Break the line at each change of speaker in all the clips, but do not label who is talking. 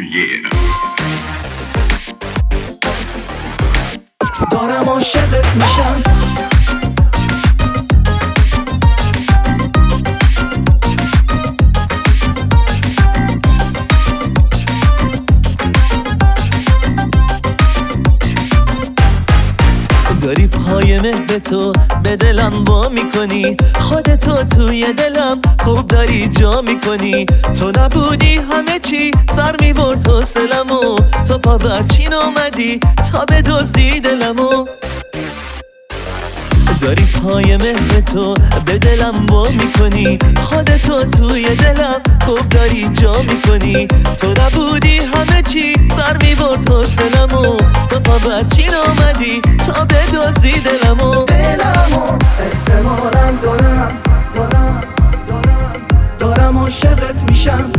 yeah.
دارم عاشقت میشم.
داری پای مهر تو به دلم وا میکنی، خودتو توی دلم خوب داری جا میکنی. تو نبودی همه چی سر میبرد حوصلمو، تو پا برچین اومدی تا بدزدی دلمو. داری پای مهر تو به دلم وا میکنی، خودتو توی دلم خوب داری جا میکنی. تو نبودی همه چی سر میبرد حوصلمو، تو پا برچین اومدی تا بدزدی دلمو.
احتمالاً دارم عاشقت میشم.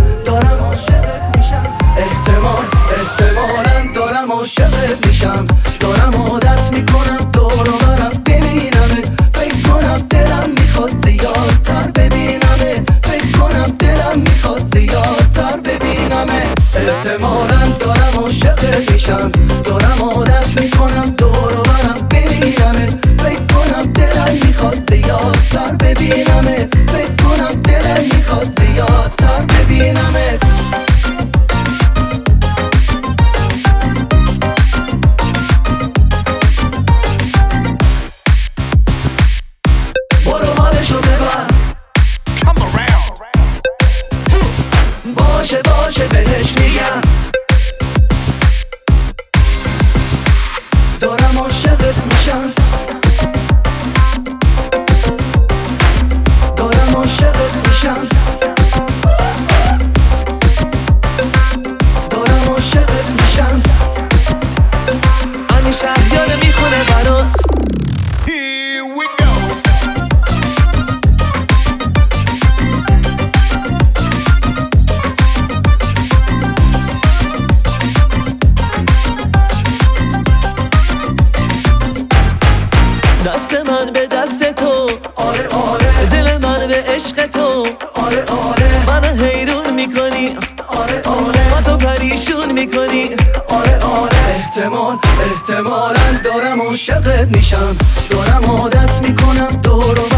احتمالاً دارم عاشقت میشم. دارم عادت میکنم دور و برم ببینمت. فکر کنم دلم میخواد زیادتر ببینمت. فکر کنم دلم میخواد زیادتر ببینمت. احتمالاً دارم عاشقت میشم. دارم عادت میکنم دور و برم ببینمت. فکر کنم دلم میخواد زیادتر ببینمت. فکر کنم دلم میخواد زیادتر ببینمت. برو حالشو ببر. باشه بهش میگم. دارم عاشقت میشم. دارم عاشقت میشم. دارم عاشقت میشم.
همین شهریار میخونه برات.
Here we go.
دست من به دست تو،
آره
دل من به عشق تو.
آره
منو حیرون میکنی،
آره
من تو پریشون میکنی.
آره احتمالاً دارم عاشقت میشم. دارم عادت میکنم دور و